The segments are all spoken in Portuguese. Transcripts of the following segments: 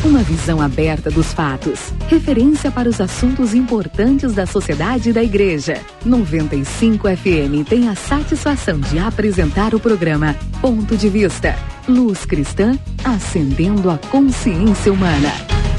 Uma visão aberta dos fatos. Referência para os assuntos importantes da sociedade e da igreja. 95 FM tem a satisfação de apresentar o programa Ponto de Vista. Luz cristã, acendendo a consciência humana.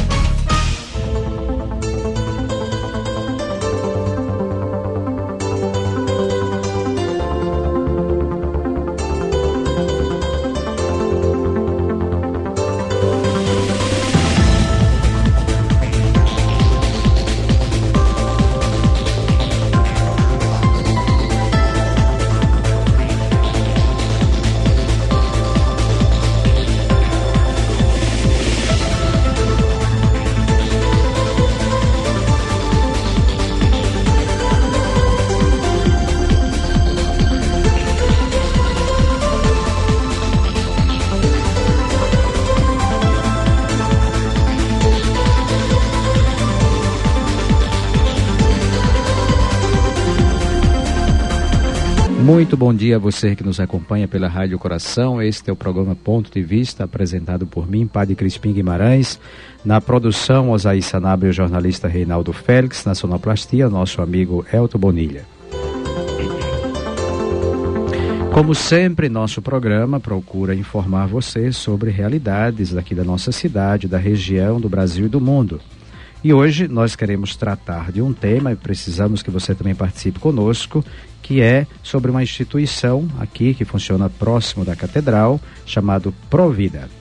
Muito bom dia a você que nos acompanha pela Rádio Coração. Este é o programa Ponto de Vista, apresentado por mim, Padre Crispim Guimarães. Na produção, Osaí Sanabria e o jornalista Reinaldo Félix. Na sonoplastia, nosso amigo Elton Bonilha. Como sempre, nosso programa procura informar você sobre realidades daqui da nossa cidade, da região, do Brasil e do mundo. E hoje nós queremos tratar de um tema e precisamos que você também participe conosco, que é sobre uma instituição aqui que funciona próximo da Catedral, chamado Provida.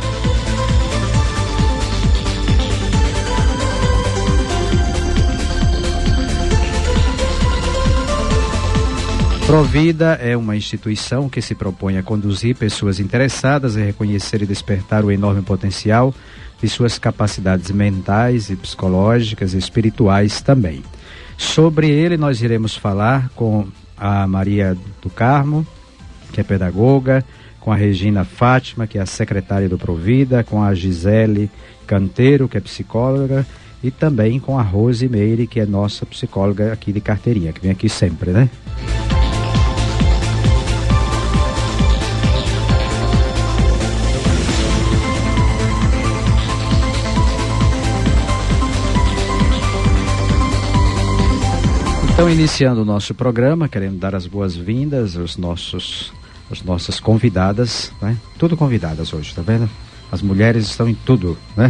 Provida é uma instituição que se propõe a conduzir pessoas interessadas em reconhecer e despertar o enorme potencial de suas capacidades mentais e psicológicas e espirituais também. Sobre ele nós iremos falar com a Maria do Carmo, que é pedagoga, com a Regina Fátima, que é a secretária do Provida, com a Gisele Canteiro, que é psicóloga, e também com a Rose Meire, que é nossa psicóloga aqui de carteirinha, que vem aqui sempre, né? Então, iniciando o nosso programa, querendo dar as boas-vindas às nossas convidadas, né? Tudo convidadas hoje, tá vendo? As mulheres estão em tudo, né?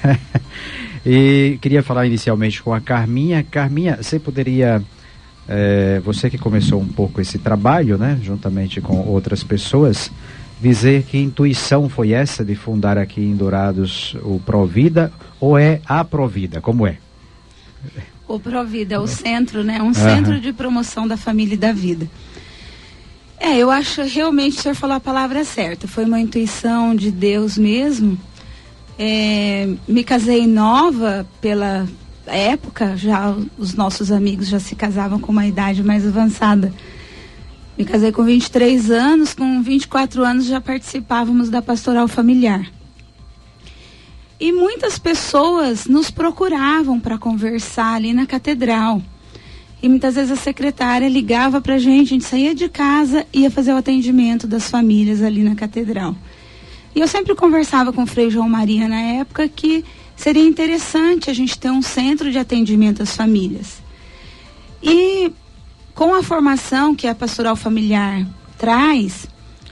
E queria falar inicialmente com a Carminha. Carminha, você poderia, você que começou um pouco esse trabalho, né? Juntamente com outras pessoas, dizer que intuição foi essa de fundar aqui em Dourados o Provida, ou é a Provida? Como é? O Provida é o centro, né? Um centro de promoção da família e da vida. Eu acho realmente o senhor falou a palavra certa. Foi uma intuição de Deus mesmo. Me casei nova pela época, já os nossos amigos já se casavam com uma idade mais avançada. Me casei com 23 anos, com 24 anos já participávamos da pastoral familiar. E muitas pessoas nos procuravam para conversar ali na catedral. E muitas vezes a secretária ligava para a gente saía de casa e ia fazer o atendimento das famílias ali na catedral. E eu sempre conversava com o Frei João Maria na época que seria interessante a gente ter um centro de atendimento às famílias. E com a formação que a pastoral familiar traz,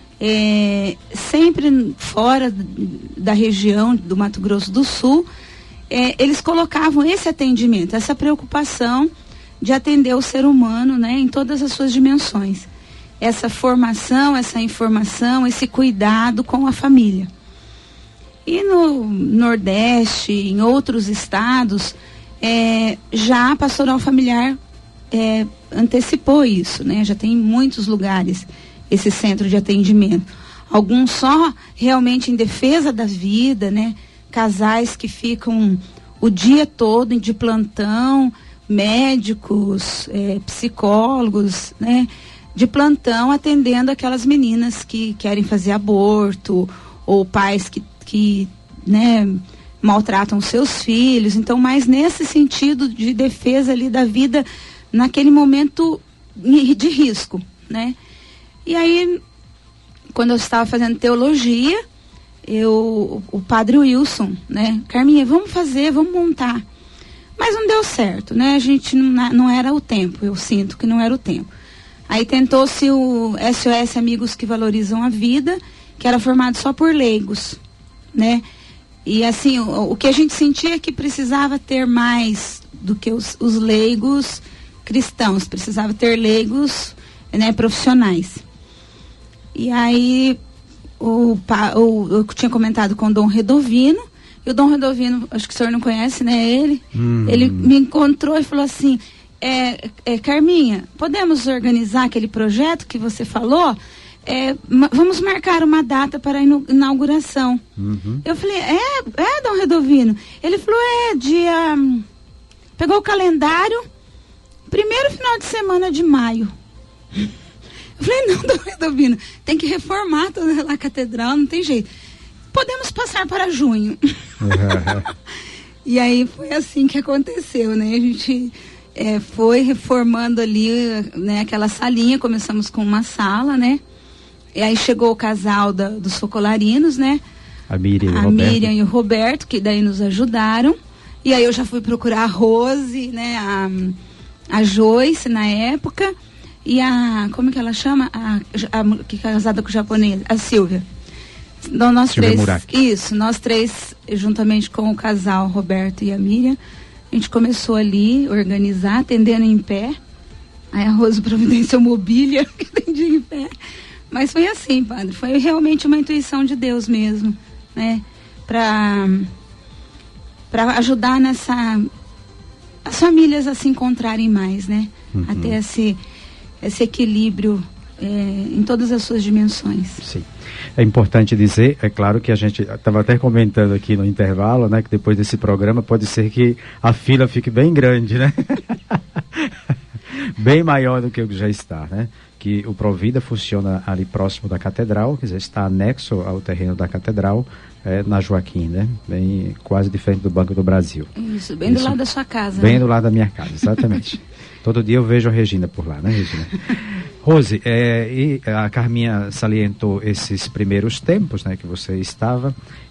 sempre fora da região do Mato Grosso do Sul, eles colocavam esse atendimento, essa preocupação de atender o ser humano, né, em todas as suas dimensões. Essa formação, essa informação, esse cuidado com a família. E no Nordeste, em outros estados, já a pastoral familiar antecipou isso, né? Já tem em muitos lugares esse centro de atendimento. Alguns só realmente em defesa da vida, né? Casais que ficam o dia todo de plantão, médicos, psicólogos, né? De plantão atendendo aquelas meninas que querem fazer aborto, ou pais que né, maltratam seus filhos. Então, mais nesse sentido de defesa ali da vida naquele momento de risco, né? E aí, quando eu estava fazendo teologia, o padre Wilson, né? Carminha, vamos montar. Mas não deu certo, né? A gente não era o tempo, eu sinto que não era o tempo. Aí tentou-se o SOS Amigos que Valorizam a Vida, que era formado só por leigos, né? E assim, o que a gente sentia é que precisava ter mais do que os leigos cristãos, precisava ter leigos, né, profissionais. E aí eu tinha comentado com o Dom Redovino, e o Dom Redovino, acho que o senhor não conhece, né, ele me encontrou e falou assim, Carminha, podemos organizar aquele projeto que você falou? Vamos marcar uma data para a inauguração. Eu falei, Dom Redovino? Ele falou, pegou o calendário, primeiro final de semana de maio. Eu falei, não, Dom Redovino, tem que reformar toda a catedral, não tem jeito. Podemos passar para junho. E aí foi assim que aconteceu, né? A gente foi reformando ali, né, aquela salinha, começamos com uma sala, né? E aí chegou o casal dos focolarinos, né? A Miriam e o Roberto, que daí nos ajudaram. E aí eu já fui procurar a Rose, né? A Joyce na época. E como que ela chama? Que é casada com o japonês, a Silvia. Então, nós três, juntamente com o casal Roberto e a Miriam, a gente começou ali, organizar, atendendo em pé. Aí a Rose providenciou mobília, que atendia em pé. Mas foi assim, padre, foi realmente uma intuição de Deus mesmo, né? Para ajudar as famílias a se encontrarem mais, né? A ter esse equilíbrio em todas as suas dimensões. Sim. É importante dizer, é claro que a gente estava até comentando aqui no intervalo, né? Que depois desse programa pode ser que a fila fique bem grande, né? Bem maior do que o que já está, né? Que o Provida funciona ali próximo da catedral, quer dizer, está anexo ao terreno da catedral, na Joaquim, né? Bem, quase de frente do Banco do Brasil. Isso, bem do lado da sua casa. Bem, né? Do lado da minha casa, exatamente. Todo dia eu vejo a Regina por lá, né, Regina? Rose, e a Carminha salientou esses primeiros tempos, né, que você estava,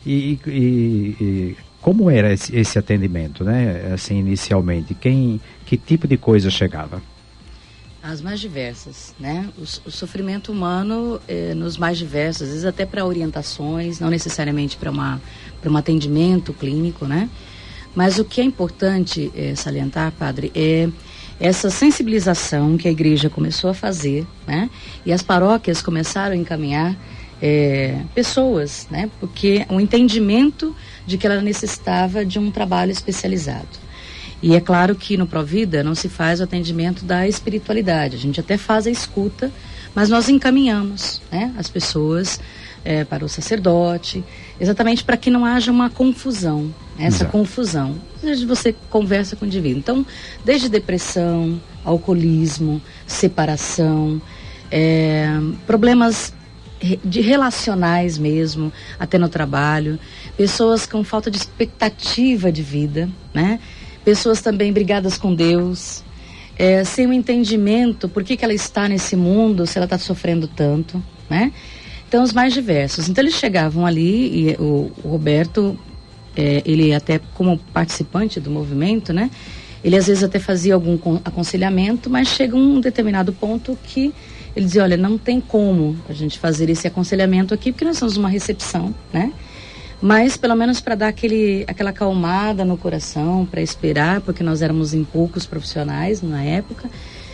e como era esse atendimento, né, assim, inicialmente? Que tipo de coisa chegava? As mais diversas, né? O sofrimento humano nos mais diversos, às vezes até para orientações, não necessariamente para um atendimento clínico, né? Mas o que é importante salientar, padre, é essa sensibilização que a igreja começou a fazer, né? E as paróquias começaram a encaminhar pessoas, né? Porque o entendimento de que ela necessitava de um trabalho especializado. E é claro que no Provida não se faz o atendimento da espiritualidade, a gente até faz a escuta, mas nós encaminhamos, né, as pessoas para o sacerdote, exatamente para que não haja uma confusão, essa Exato. Confusão. Você conversa com o indivíduo. Então, desde depressão, alcoolismo, separação, problemas relacionais mesmo, até no trabalho, pessoas com falta de expectativa de vida, né? Pessoas também brigadas com Deus, sem o entendimento por que ela está nesse mundo, se ela está sofrendo tanto, né? Então, os mais diversos. Então, eles chegavam ali, e o Roberto, ele até como participante do movimento, né? Ele às vezes até fazia algum aconselhamento, mas chega um determinado ponto que ele dizia, olha, não tem como a gente fazer esse aconselhamento aqui, porque nós somos uma recepção, né? Mas pelo menos para dar aquela acalmada no coração, para esperar, porque nós éramos em poucos profissionais na época.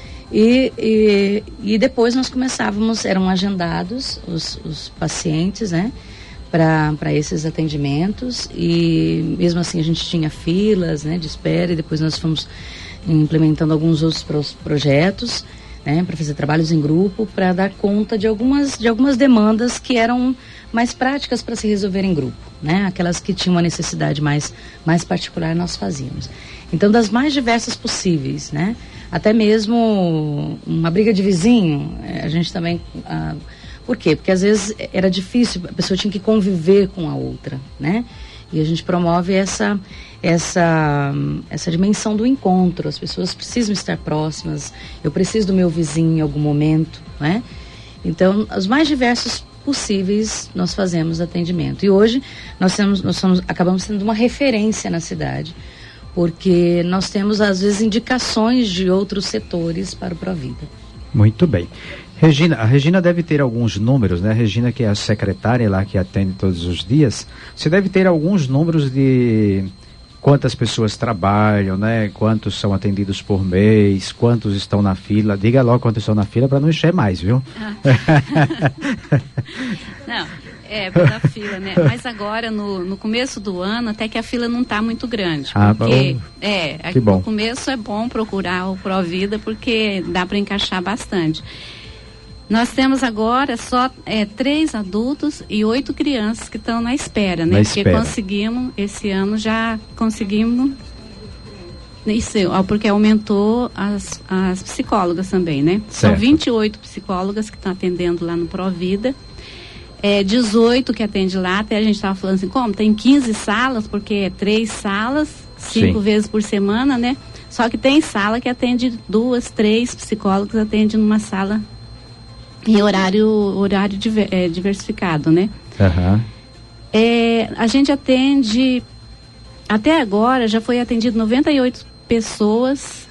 E depois nós começávamos, eram agendados os pacientes, né, para esses atendimentos, e mesmo assim a gente tinha filas, né, de espera, e depois nós fomos implementando alguns outros projetos, né, para fazer trabalhos em grupo, para dar conta de algumas demandas que eram mais práticas para se resolver em grupo, né? Aquelas que tinham uma necessidade mais particular nós fazíamos. Então, das mais diversas possíveis, né? Até mesmo uma briga de vizinho, a gente também... por quê? Porque às vezes era difícil, a pessoa tinha que conviver com a outra, né? E a gente promove essa dimensão do encontro. As pessoas precisam estar próximas, eu preciso do meu vizinho em algum momento, né? Então, os mais diversos possíveis nós fazemos atendimento. E hoje acabamos sendo uma referência na cidade, porque nós temos às vezes indicações de outros setores para o Provida. Muito bem. A Regina deve ter alguns números, né? A Regina, que é a secretária lá que atende todos os dias, você deve ter alguns números de quantas pessoas trabalham, né? Quantos são atendidos por mês, quantos estão na fila. Diga logo quantos estão na fila para não encher mais, viu? Não, pela fila, né? Mas agora, no começo do ano, até que a fila não está muito grande. Porque, que bom. No começo é bom procurar o Provida, porque dá para encaixar bastante. Nós temos agora só 3 adultos e 8 crianças que estão na espera, né? Porque conseguimos, esse ano já conseguimos, isso, porque aumentou as psicólogas também, né? Certo. São 28 psicólogas que estão atendendo lá no Provida. 18 que atende lá, até a gente estava falando assim, como? Tem 15 salas, porque é 3 salas, 5 vezes por semana, né? Só que tem sala que atende 2, 3 psicólogos, atende numa sala em horário diversificado, né? Uhum. A gente atende, até agora já foi atendido 98 pessoas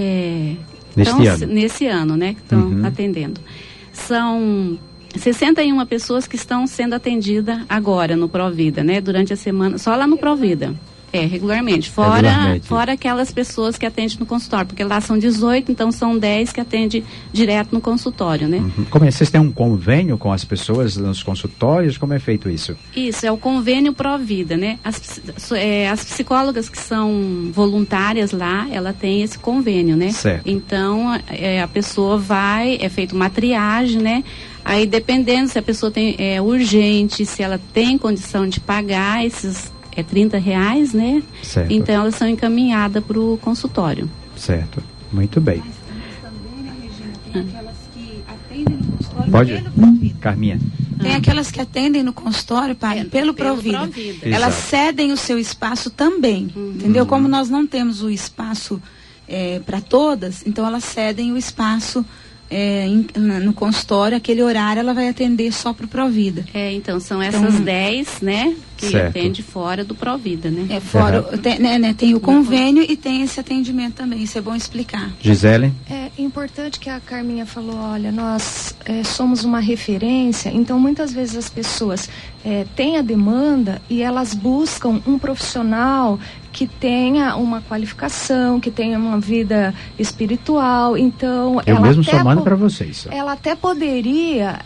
nesse ano, né? Que estão atendendo. São 61 pessoas que estão sendo atendidas agora no Provida, né? Durante a semana, só lá no Provida. Regularmente. Fora aquelas pessoas que atendem no consultório, porque lá são 18, então são 10 que atendem direto no consultório, né? Como é? Vocês têm um convênio com as pessoas nos consultórios? Como é feito isso? Isso, é o convênio Provida, né? As psicólogas que são voluntárias lá, ela tem esse convênio, né? Certo. Então, a pessoa é feita uma triagem, né? Aí, dependendo se a pessoa é urgente, se ela tem condição de pagar esses R$30, né? Certo. Então elas são encaminhadas para o consultório. Certo, muito bem. Mas também, né, Regina, tem aquelas que atendem no consultório pelo Provida. Carminha. Tem aquelas que atendem no consultório, pelo Provida. Elas cedem o seu espaço também, entendeu? Como nós não temos o espaço para todas, então elas cedem o espaço no consultório, aquele horário ela vai atender só para o Provida. Então são essas 10, né, que atende fora do Provida, né? Tem o convênio e tem esse atendimento também, isso é bom explicar. Gisele? É importante que a Carminha falou, olha, nós somos uma referência, então muitas vezes as pessoas têm a demanda e elas buscam um profissional que tenha uma qualificação, que tenha uma vida espiritual, então... Eu mesmo só mando para vocês. Ela até poderia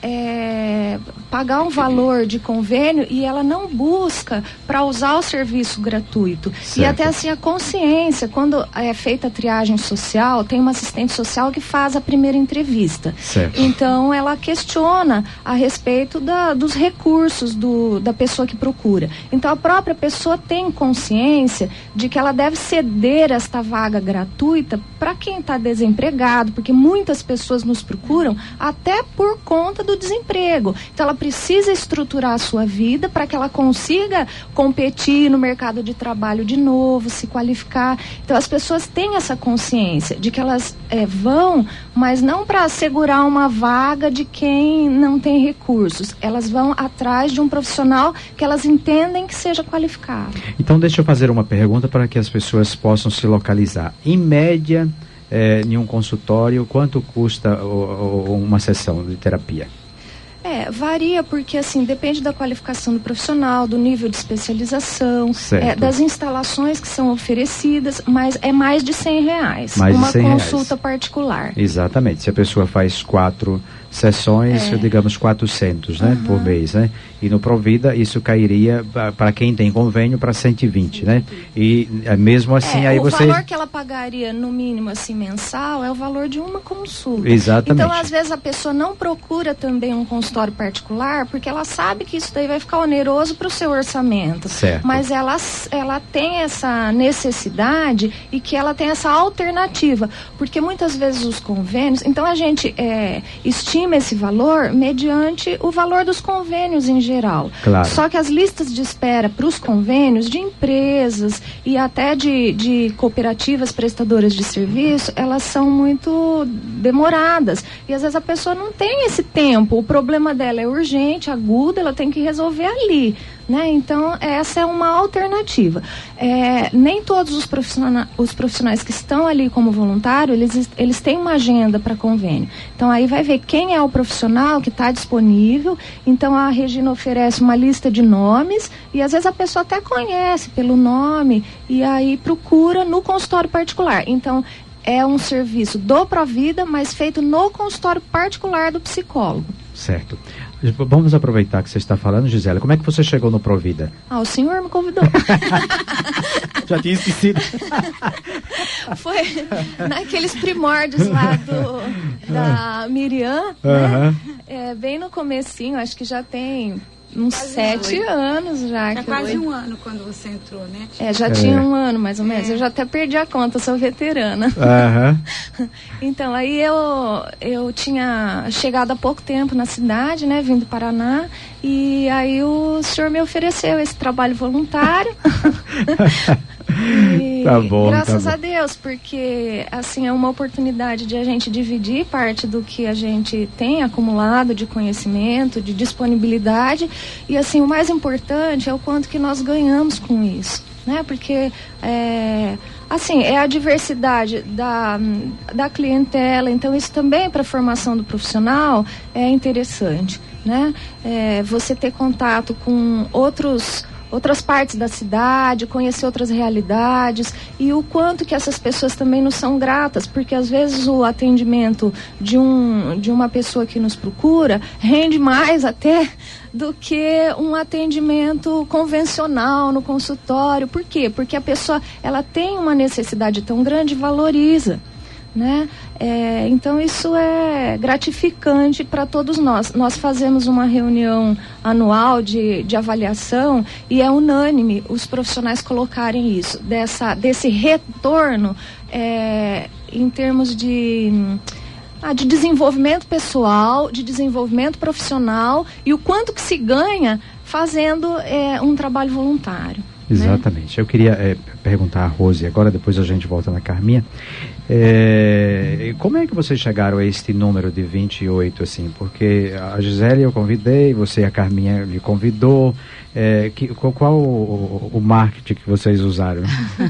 pagar um valor de convênio e ela não busca para usar o serviço gratuito. Certo. E até assim a consciência, quando é feita a triagem social, tem uma assistente social que faz a primeira entrevista. Certo. Então ela questiona a respeito dos recursos da pessoa que procura. Então a própria pessoa tem consciência de que ela deve ceder esta vaga gratuita para quem está desempregado, porque muitas pessoas nos procuram até por conta do desemprego. Então ela precisa estruturar a sua vida para que ela consiga competir no mercado de trabalho de novo, se qualificar. Então as pessoas têm essa consciência de que elas vão, mas não para assegurar uma vaga de quem não tem recursos. Elas vão atrás de um profissional que elas entendem que seja qualificado. Então deixa eu fazer uma pergunta para que as pessoas possam se localizar. Em média, em um consultório, quanto custa uma sessão de terapia? Varia porque, assim, depende da qualificação do profissional, do nível de especialização, das instalações que são oferecidas, mas é mais de R$100. Uma consulta particular. Exatamente. Se a pessoa faz 4 sessões, digamos 400, né, por mês, né? E no Provida isso cairia para quem tem convênio para 120, né? E mesmo assim aí o valor que ela pagaria no mínimo assim mensal é o valor de uma consulta. Exatamente. Então às vezes a pessoa não procura também um consultório particular porque ela sabe que isso daí vai ficar oneroso para o seu orçamento. Certo. Mas ela tem essa necessidade e que ela tem essa alternativa, porque muitas vezes os convênios, então a gente estima estima esse valor mediante o valor dos convênios em geral. Claro. Só que as listas de espera para os convênios de empresas e até de cooperativas prestadoras de serviço, elas são muito demoradas. E às vezes a pessoa não tem esse tempo. O problema dela é urgente, agudo, ela tem que resolver ali. Né? Então, essa é uma alternativa. Nem todos os profissionais que estão ali como voluntário, eles têm uma agenda para convênio. Então, aí vai ver quem é o profissional que está disponível. Então, a Regina oferece uma lista de nomes e, às vezes, a pessoa até conhece pelo nome e aí procura no consultório particular. Então, é um serviço do Provida, mas feito no consultório particular do psicólogo. Certo. Vamos aproveitar que você está falando, Gisela. Como é que você chegou no Provida? O senhor me convidou. Já tinha esquecido. Foi naqueles primórdios lá da Miriam, né? Bem no comecinho, acho que já tem uns 7 anos já. É quase um ano quando você entrou, né? Já tinha um ano, mais ou menos. Eu já até perdi a conta, sou veterana. Então, aí eu tinha chegado há pouco tempo na cidade, né? Vim do Paraná. E aí o senhor me ofereceu esse trabalho voluntário. E tá bom, graças a Deus, porque assim é uma oportunidade de a gente dividir parte do que a gente tem acumulado de conhecimento, de disponibilidade, e assim o mais importante é o quanto que nós ganhamos com isso, né? Porque assim, é a diversidade da clientela, então isso também para a formação do profissional é interessante, né? Você ter contato com outras partes da cidade, conhecer outras realidades e o quanto que essas pessoas também nos são gratas, porque às vezes o atendimento de uma pessoa que nos procura rende mais até do que um atendimento convencional no consultório. Por quê? Porque a pessoa ela tem uma necessidade tão grande e valoriza. Né? Então isso é gratificante para todos nós. Nós fazemos uma reunião anual de avaliação e é unânime os profissionais colocarem isso, desse retorno em termos de desenvolvimento pessoal, de desenvolvimento profissional e o quanto que se ganha fazendo um trabalho voluntário. Exatamente. Eu queria perguntar a Rose agora, depois a gente volta na Carminha. Como é que vocês chegaram a este número de 28, assim? Porque a Gisele eu convidei, você e a Carminha me convidou. Qual o marketing que vocês usaram?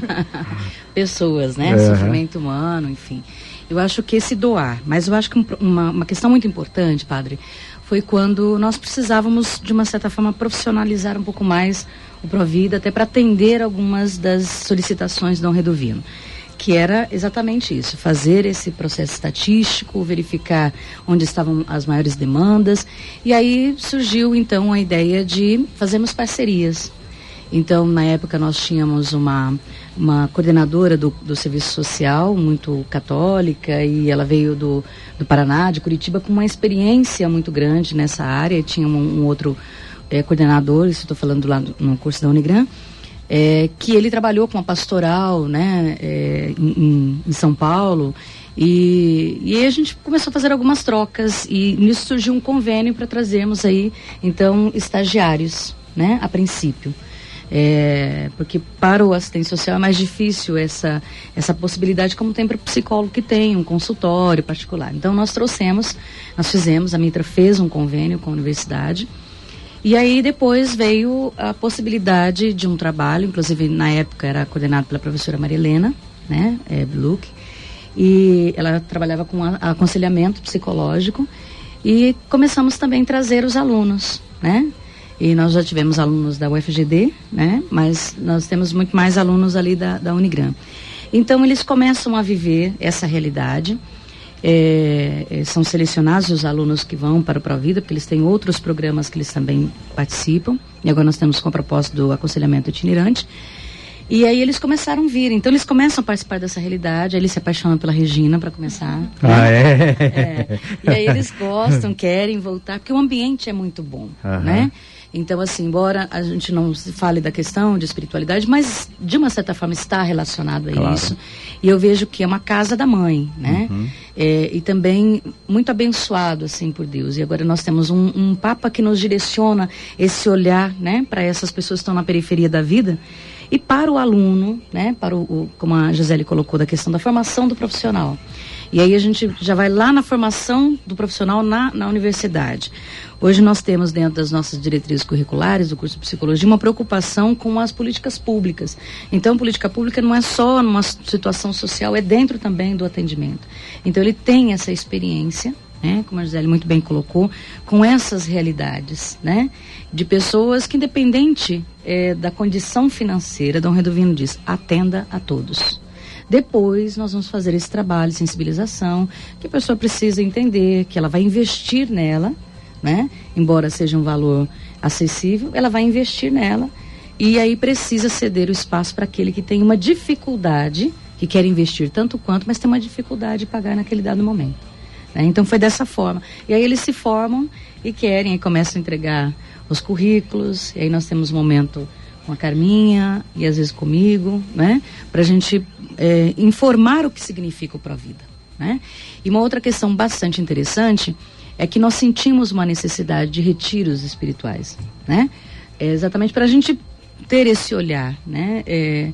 Pessoas, né? Sofrimento humano, enfim. Eu acho que esse doar, mas eu acho que uma questão muito importante, padre, foi quando nós precisávamos, de uma certa forma, profissionalizar um pouco mais o Provida, até para atender algumas das solicitações do Dom Redovino, que era exatamente isso, fazer esse processo estatístico, verificar onde estavam as maiores demandas, e aí surgiu então a ideia de fazermos parcerias. Então, na época, nós tínhamos uma coordenadora do serviço social, muito católica, e ela veio do Paraná, de Curitiba, com uma experiência muito grande nessa área. Tinha um outro coordenador, isso estou falando lá no curso da Unigran, que ele trabalhou com a pastoral, né, em São Paulo, e aí a gente começou a fazer algumas trocas, e nisso surgiu um convênio para trazermos aí, então, estagiários, né, a princípio. Porque para o assistente social é mais difícil essa possibilidade, como tem para o psicólogo que tem um consultório particular. Então nós fizemos, a Mitra fez um convênio com a universidade, e aí depois veio a possibilidade de um trabalho, inclusive na época era coordenado pela professora Maria Helena, né, Bluch, e ela trabalhava com aconselhamento psicológico, e começamos também a trazer os alunos, né? E nós já tivemos alunos da UFGD, né? Mas nós temos muito mais alunos ali da Unigran. Então, eles começam a viver essa realidade. São selecionados os alunos que vão para o Provida, porque eles têm outros programas que eles também participam. E agora nós temos com a proposta do aconselhamento itinerante. E aí eles começaram a vir. Então, eles começam a participar dessa realidade. Aí eles se apaixonam pela Regina, para começar. E aí eles gostam, querem voltar, porque o ambiente é muito bom, né? Então, assim, embora a gente não fale da questão de espiritualidade, mas de uma certa forma está relacionado a isso. E eu vejo que é uma casa da mãe, né? e também muito abençoado assim por Deus. E agora nós temos um Papa que nos direciona esse olhar, né, para essas pessoas que estão na periferia da vida e para o aluno, né, para como a Gisele colocou, da questão da formação do profissional. E aí a gente já vai lá na formação do profissional na universidade. Hoje nós temos dentro das nossas diretrizes curriculares do curso de psicologia uma preocupação com as políticas públicas. Então, política pública não é só numa situação social, é dentro também do atendimento. Então, ele tem essa experiência, né, como a Gisele muito bem colocou, com essas realidades, né, de pessoas que, independente da condição financeira, Dom Reduvino diz, atenda a todos. Depois nós vamos fazer esse trabalho de sensibilização, que a pessoa precisa entender que ela vai investir nela, né? Embora seja um valor acessível, ela vai investir nela e aí precisa ceder o espaço para aquele que tem uma dificuldade, que quer investir tanto quanto, mas tem uma dificuldade de pagar naquele dado momento, né? Então foi dessa forma. E aí eles se formam e querem, aí começam a entregar os currículos, e aí nós temos um momento com a Carminha e às vezes comigo, né? Para a gente informar o que significa o Provida, né? E uma outra questão bastante interessante é que nós sentimos uma necessidade de retiros espirituais, né? Exatamente para a gente ter esse olhar, né?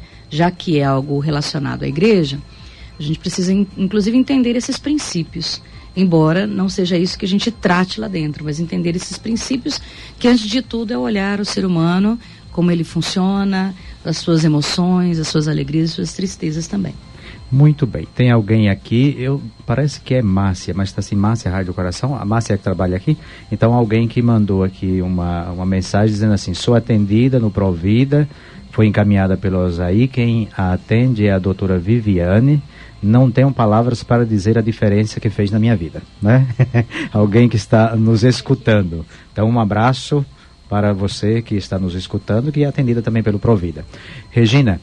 Já que é algo relacionado à igreja, a gente precisa inclusive entender esses princípios, embora não seja isso que a gente trate lá dentro, mas entender esses princípios que antes de tudo é olhar o ser humano, como ele funciona, as suas emoções, as suas alegrias, as suas tristezas também. Muito bem. Tem alguém aqui, parece que é Márcia, mas está assim, Márcia Rádio do Coração, a Márcia que trabalha aqui. Então alguém que mandou aqui uma mensagem dizendo assim, sou atendida no Provida, foi encaminhada pelo Osaí, quem a atende é a doutora Viviane, não tenho palavras para dizer a diferença que fez na minha vida, né? Alguém que está nos escutando. Então um abraço para você que está nos escutando, que é atendida também pelo Provida. Regina,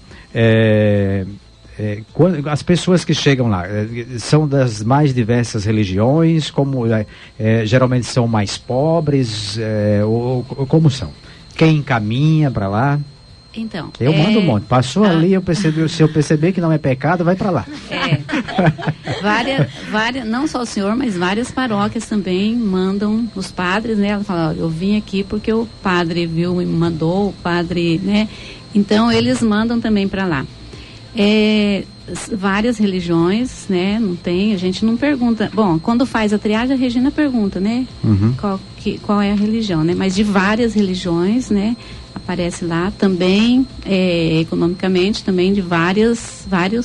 as pessoas que chegam lá são das mais diversas religiões, geralmente são mais pobres, ou como são? Quem encaminha para lá? Então, eu mando um monte. Passou ali, se eu perceber que não é pecado, vai para lá. Várias, não só o senhor, mas várias paróquias também mandam os padres, né? Ela fala, eu vim aqui porque o padre viu e me mandou, o padre, né? Então, eles mandam também para lá. Várias religiões, né? A gente não pergunta. Bom, quando faz a triagem, a Regina pergunta, né? Uhum. Qual é a religião, né? Mas de várias religiões, né? Aparece lá também, economicamente, também de vários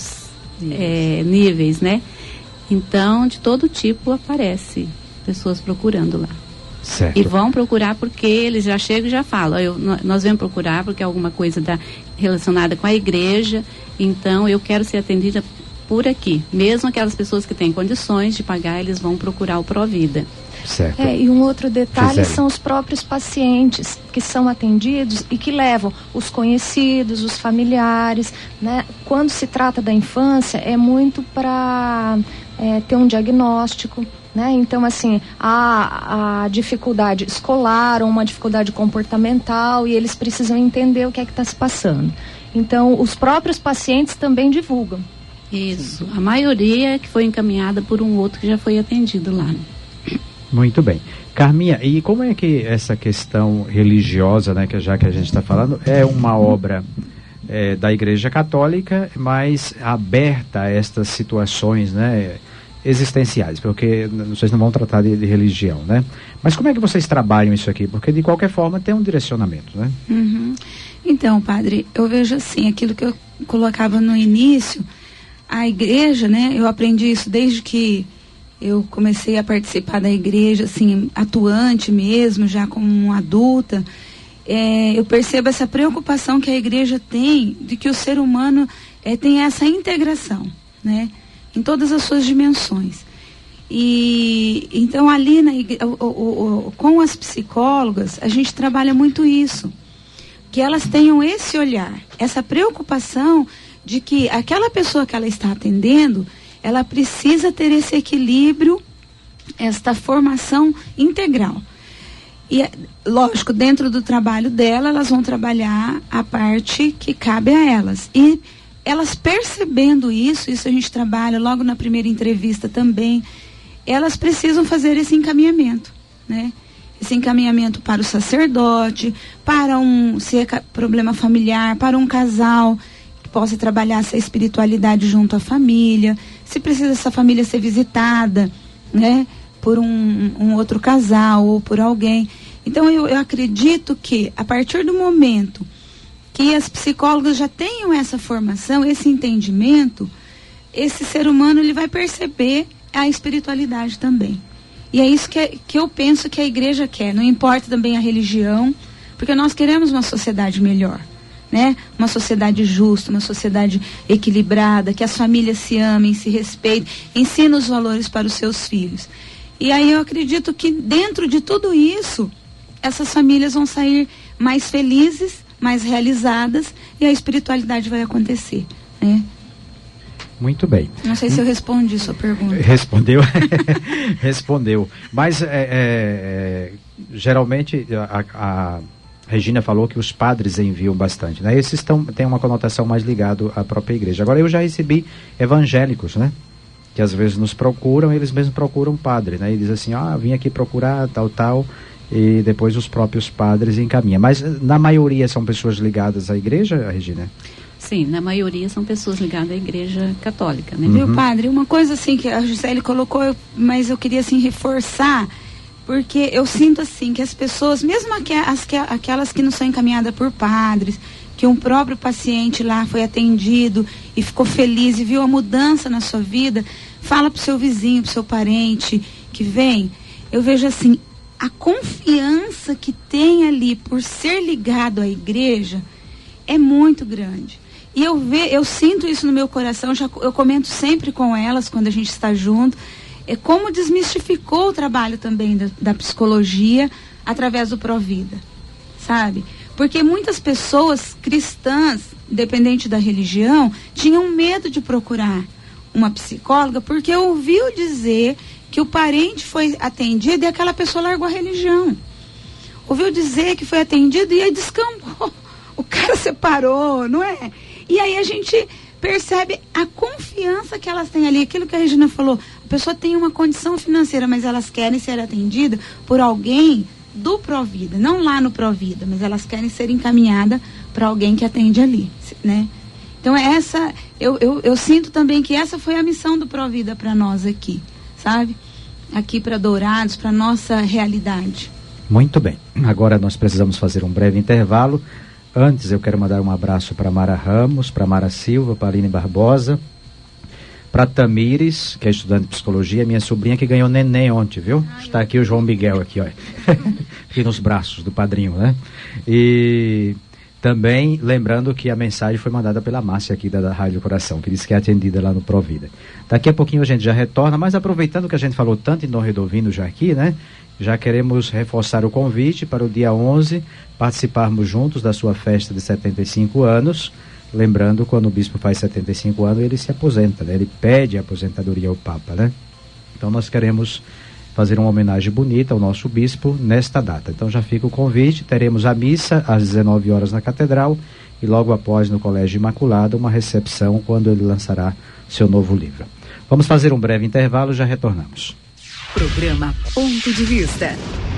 níveis, né? Então, de todo tipo aparece pessoas procurando lá. Certo. E vão procurar porque eles já chegam e já falam, nós vamos procurar porque é alguma coisa relacionada com a igreja, então eu quero ser atendida por aqui. Mesmo aquelas pessoas que têm condições de pagar, eles vão procurar o Provida. Certo. E um outro detalhe são os próprios pacientes que são atendidos e que levam os conhecidos, os familiares, né? Quando se trata da infância, é muito para ter um diagnóstico, né? Então, assim, a dificuldade escolar ou uma dificuldade comportamental e eles precisam entender o que é que está se passando. Então, os próprios pacientes também divulgam. Isso. A maioria que foi encaminhada por um outro que já foi atendido lá. Muito bem. Carminha, e como é que essa questão religiosa, né, já que a gente está falando, é uma obra da Igreja Católica, mas aberta a estas situações, né, existenciais, porque vocês não vão tratar de religião, né? Mas como é que vocês trabalham isso aqui? Porque de qualquer forma tem um direcionamento, né? Uhum. Então, padre, eu vejo assim, aquilo que eu colocava no início, a igreja, né, eu aprendi isso desde que eu comecei a participar da igreja, assim, atuante mesmo, já como adulta. Eu percebo essa preocupação que a igreja tem de que o ser humano tem essa integração, né, em todas as suas dimensões. E então ali com as psicólogas a gente trabalha muito isso, que elas tenham esse olhar, essa preocupação de que aquela pessoa que ela está atendendo, ela precisa ter esse equilíbrio, esta formação integral. E, lógico, dentro do trabalho dela, elas vão trabalhar a parte que cabe a elas. E elas percebendo isso a gente trabalha logo na primeira entrevista também, elas precisam fazer esse encaminhamento, né? Esse encaminhamento para o sacerdote, para se é problema familiar, para um casal que possa trabalhar essa espiritualidade junto à família, se precisa essa família ser visitada, né, por um outro casal ou por alguém. Então eu acredito que a partir do momento que as psicólogas já tenham essa formação, esse entendimento, esse ser humano ele vai perceber a espiritualidade também. E é isso que eu penso que a igreja quer. Não importa também a religião, porque nós queremos uma sociedade melhor, né? Uma sociedade justa, uma sociedade equilibrada, que as famílias se amem, se respeitem, ensinem os valores para os seus filhos. E aí eu acredito que dentro de tudo isso, essas famílias vão sair mais felizes, mais realizadas, e a espiritualidade vai acontecer, né? Muito bem. Não sei se eu respondi sua pergunta. Respondeu. Respondeu. Mas geralmente a Regina falou que os padres enviam bastante, né? Esses têm uma conotação mais ligada à própria igreja. Agora eu já recebi evangélicos, né? Que às vezes nos procuram, eles mesmos procuram padre, né? E diz assim, vim aqui procurar tal, e depois os próprios padres encaminham. Mas na maioria são pessoas ligadas à igreja, Regina? Sim, na maioria são pessoas ligadas à igreja católica, né? Viu, padre? Uma coisa assim que a Gisele colocou, mas eu queria assim reforçar, porque eu sinto assim que as pessoas, mesmo aquelas que não são encaminhadas por padres, que um próprio paciente lá foi atendido e ficou feliz e viu a mudança na sua vida, fala pro seu vizinho, pro seu parente que vem, eu vejo assim, a confiança que tem ali por ser ligado à igreja é muito grande. E eu sinto isso no meu coração, eu comento sempre com elas quando a gente está junto, como desmistificou o trabalho também da psicologia através do Provida, sabe? Porque muitas pessoas cristãs, independente da religião, tinham medo de procurar uma psicóloga porque ouviu dizer que o parente foi atendido e aquela pessoa largou a religião. Ouviu dizer que foi atendido e aí descambou. O cara separou, não é? E aí a gente percebe a confiança que elas têm ali. Aquilo que a Regina falou, a pessoa tem uma condição financeira, mas elas querem ser atendidas por alguém do Provida. Não lá no Provida, mas elas querem ser encaminhadas para alguém que atende ali, né? Então eu sinto também que essa foi a missão do Provida para nós aqui, sabe? Aqui para Dourados, para nossa realidade. Muito bem. Agora nós precisamos fazer um breve intervalo. Antes eu quero mandar um abraço para Mara Ramos, para Mara Silva, para Aline Barbosa, para Tamires, que é estudante de psicologia, minha sobrinha que ganhou neném ontem, viu? Está aqui o João Miguel aqui, ó. Aqui nos braços do padrinho, né? E também lembrando que a mensagem foi mandada pela Márcia aqui da Rádio Coração, que disse que é atendida lá no Provida. Daqui a pouquinho a gente já retorna, mas aproveitando que a gente falou tanto em Dom Redovino já aqui, né? Já queremos reforçar o convite para o dia 11, participarmos juntos da sua festa de 75 anos. Lembrando, quando o bispo faz 75 anos, ele se aposenta, né? Ele pede a aposentadoria ao Papa, né? Então nós queremos fazer uma homenagem bonita ao nosso bispo nesta data. Então já fica o convite, teremos a missa às 19 horas na Catedral e logo após no Colégio Imaculado uma recepção quando ele lançará seu novo livro. Vamos fazer um breve intervalo, já retornamos. Programa Ponto de Vista.